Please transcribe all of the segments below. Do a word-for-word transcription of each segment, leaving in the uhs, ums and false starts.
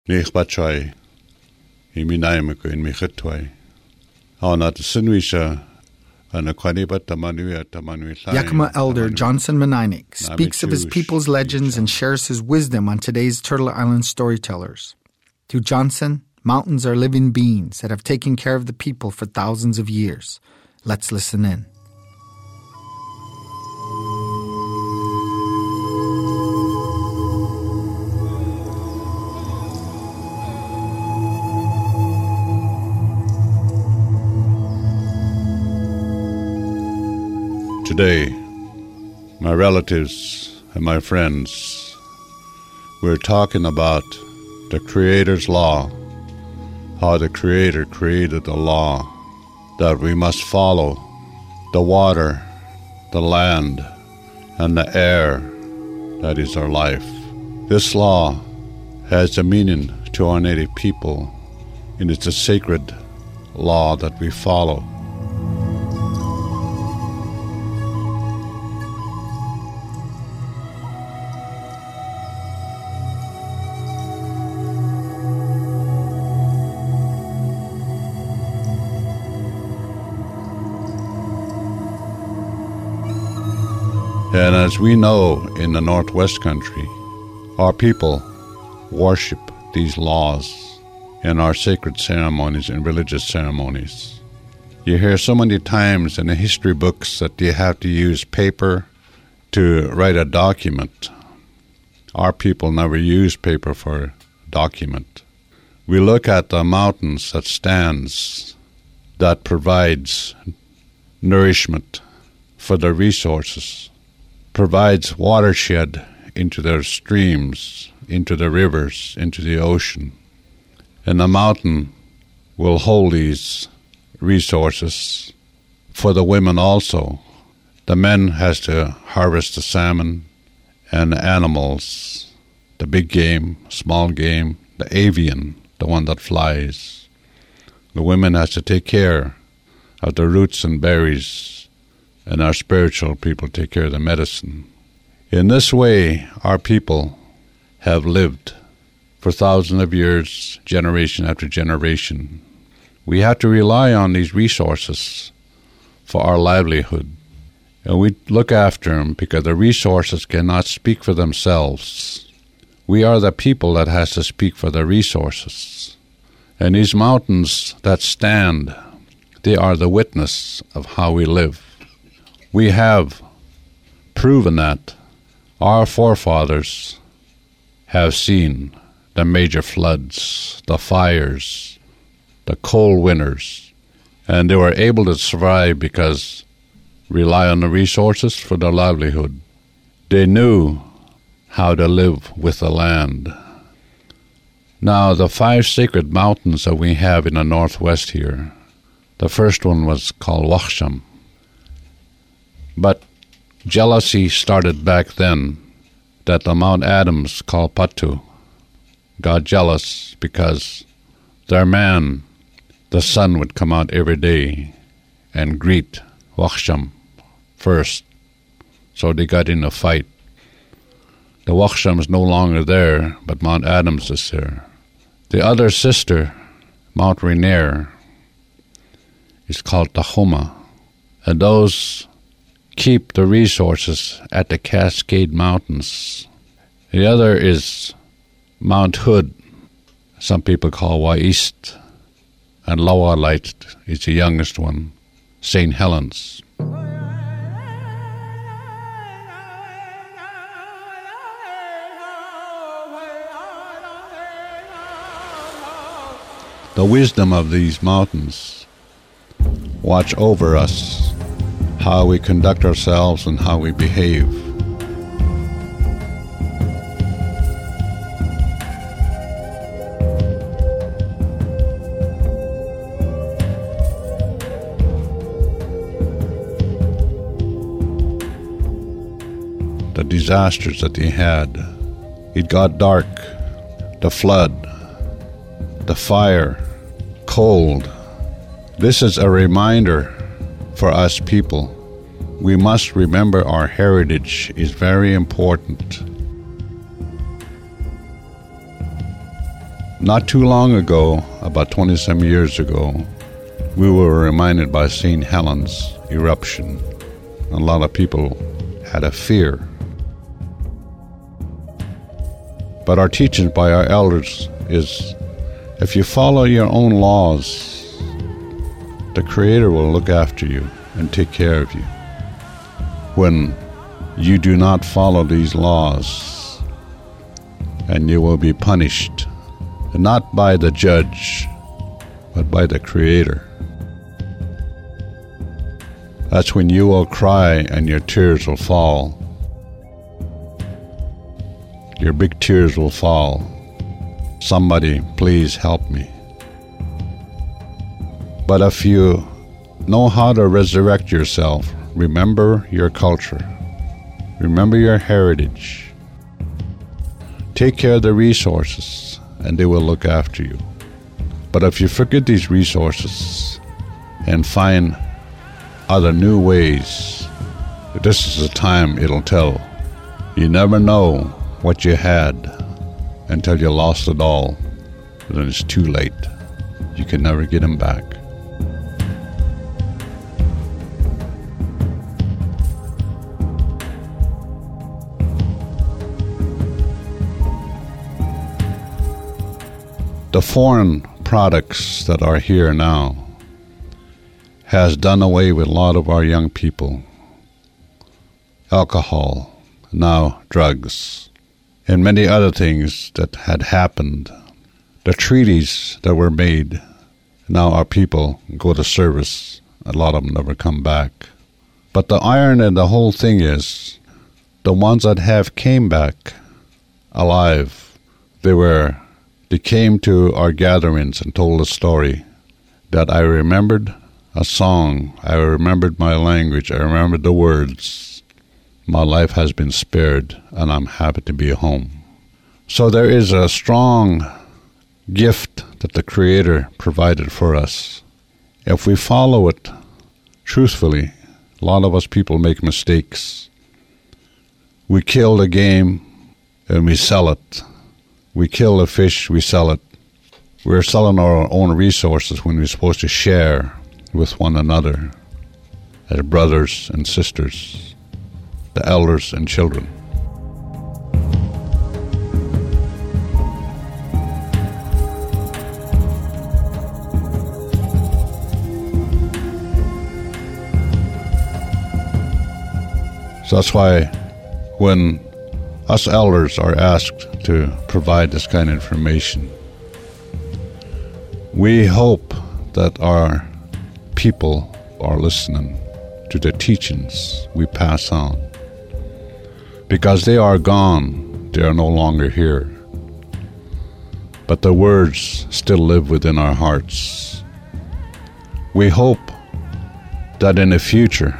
Nech Batchai, Iminaimako in Michitway. On at the Sinwisha and a Quaniba Tamanua Tamanui. Yakima elder Johnson Menainik speaks of his people's legends and shares his wisdom on today's Turtle Island storytellers. To Johnson, mountains are living beings that have taken care of the people for thousands of years. Let's listen in. Today, my relatives and my friends, we're talking about the Creator's law, how the Creator created the law that we must follow the water, the land, and the air that is our life. This law has a meaning to our native people, and it's a sacred law that we follow. And as we know in the Northwest Country, our people worship these laws in our sacred ceremonies and religious ceremonies. You hear so many times in the history books that you have to use paper to write a document. Our people never use paper for a document. We look at the mountains that stands, that provides nourishment for the resources, provides watershed into their streams, into the rivers, into the ocean. And the mountain will hold these resources for the women also. The men has to harvest the salmon and the animals, the big game, small game, the avian, the one that flies. The women has to take care of the roots and berries, and our spiritual people take care of the medicine. In this way, our people have lived for thousands of years, generation after generation. We have to rely on these resources for our livelihood, and we look after them because the resources cannot speak for themselves. We are the people that has to speak for the resources. And these mountains that stand, they are the witness of how we live. We have proven that our forefathers have seen the major floods, the fires, the cold winters, and they were able to survive because rely on the resources for their livelihood. They knew how to live with the land. Now, the five sacred mountains that we have in the northwest here, the first one was called Waksham. But jealousy started back then that the Mount Adams called Patu got jealous because their man, the sun, would come out every day and greet Waksham first. So they got in a fight. The Waksham is no longer there, but Mount Adams is there. The other sister, Mount Rainier, is called Tahoma. And those keep the resources at the Cascade Mountains. The other is Mount Hood, some people call Waist, and Lawalite is the youngest one, Saint Helens. The wisdom of these mountains watch over us, how we conduct ourselves and how we behave. The disasters that they had, it got dark, the flood, the fire, cold. This is a reminder for us people. We must remember our heritage is very important. Not too long ago, about twenty-some years ago, we were reminded by Saint Helens eruption. A lot of people had a fear. But our teaching by our elders is, if you follow your own laws, the Creator will look after you and take care of you. When you do not follow these laws, and you will be punished, not by the judge, but by the Creator. That's when you will cry and your tears will fall. Your big tears will fall. Somebody, please help me. But if you know how to resurrect yourself, remember your culture, remember your heritage, take care of the resources, and they will look after you. But if you forget these resources and find other new ways, this is the time it'll tell. You never know what you had until you lost it all. Then it's too late. You can never get them back. The foreign products that are here now has done away with a lot of our young people. Alcohol, now drugs, and many other things that had happened. The treaties that were made, now our people go to service. A lot of them never come back. But the iron in the whole thing is, the ones that have came back alive, they were, they came to our gatherings and told a story that I remembered a song, I remembered my language, I remembered the words. My life has been spared, and I'm happy to be home. So there is a strong gift that the Creator provided for us. If we follow it truthfully, a lot of us people make mistakes. We kill the game, and we sell it. We kill the fish, we sell it. We're selling our own resources when we're supposed to share with one another as brothers and sisters, the elders and children. So that's why when us elders are asked to provide this kind of information, we hope that our people are listening to the teachings we pass on. Because they are gone, they are no longer here. But the words still live within our hearts. We hope that in the future,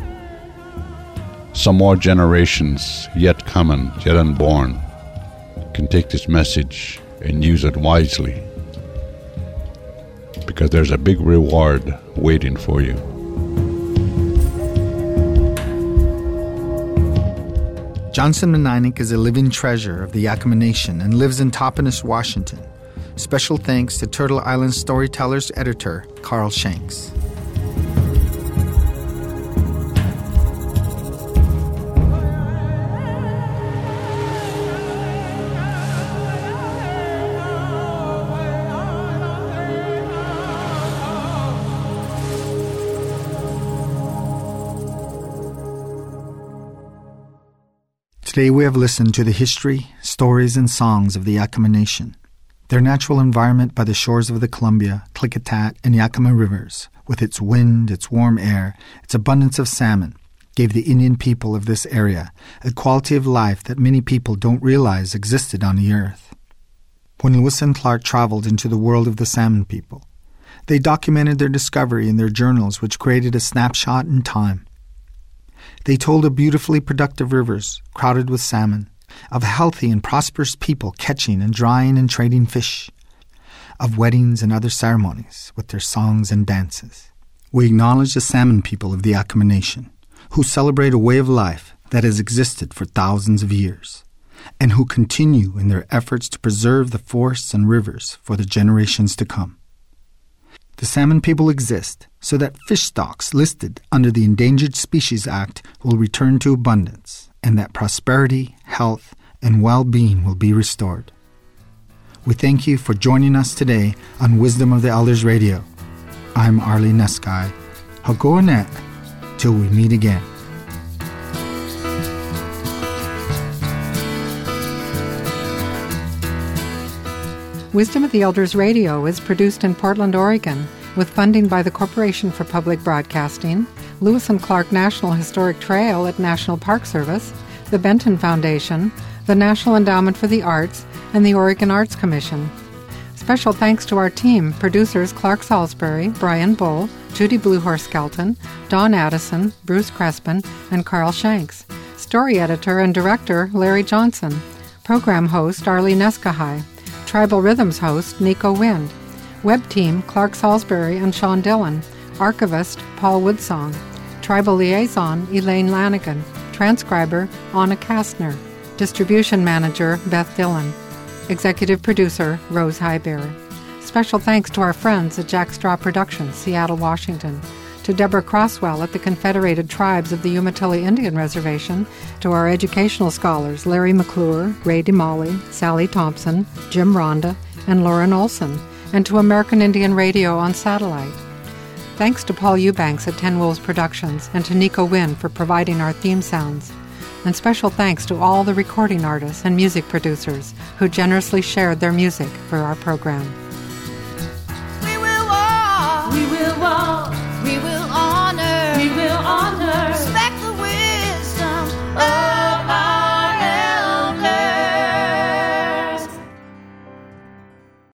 some more generations yet coming, yet unborn, can take this message and use it wisely. Because there's a big reward waiting for you. Johnson Meninick is a living treasure of the Yakama Nation and lives in Toppenish, Washington. Special thanks to Turtle Island Storytellers editor, Carl Shanks. Today we have listened to the history, stories, and songs of the Yakama Nation. Their natural environment by the shores of the Columbia, Klickitat, and Yakama rivers, with its wind, its warm air, its abundance of salmon, gave the Indian people of this area a quality of life that many people don't realize existed on the earth. When Lewis and Clark traveled into the world of the salmon people, they documented their discovery in their journals, which created a snapshot in time. They told of beautifully productive rivers crowded with salmon, of healthy and prosperous people catching and drying and trading fish, of weddings and other ceremonies with their songs and dances. We acknowledge the salmon people of the Yakama Nation, who celebrate a way of life that has existed for thousands of years. and who continue in their efforts to preserve the forests and rivers for the generations to come. The salmon people exist so that fish stocks listed under the Endangered Species Act will return to abundance, and that prosperity, health, and well-being will be restored. We thank you for joining us today on Wisdom of the Elders Radio. I'm Arlie Neskai. Hagoanet, till we meet again. Wisdom of the Elders Radio is produced in Portland, Oregon, with funding by the Corporation for Public Broadcasting, Lewis and Clark National Historic Trail at National Park Service, the Benton Foundation, the National Endowment for the Arts, and the Oregon Arts Commission. Special thanks to our team, producers Clark Salisbury, Brian Bull, Judy Bluehorse Skelton, Don Addison, Bruce Crespin, and Carl Shanks. Story editor and director Larry Johnson. Program host Arlie Neskahai. Tribal Rhythms host Nico Wind. Web team Clark Salisbury and Sean Dillon. Archivist Paul Woodsong. Tribal liaison Elaine Lanigan. Transcriber Anna Kastner. Distribution manager Beth Dillon. Executive producer Rose Highberry. Special thanks to our friends at Jack Straw Productions, Seattle, Washington. To Deborah Crosswell at the Confederated Tribes of the Umatilla Indian Reservation, to our educational scholars Larry McClure, Ray DeMolly, Sally Thompson, Jim Ronda, and Lauren Olson, and to American Indian Radio on satellite. Thanks to Paul Eubanks at Ten Wolves Productions and to Nico Wynn for providing our theme sounds. And special thanks to all the recording artists and music producers who generously shared their music for our program.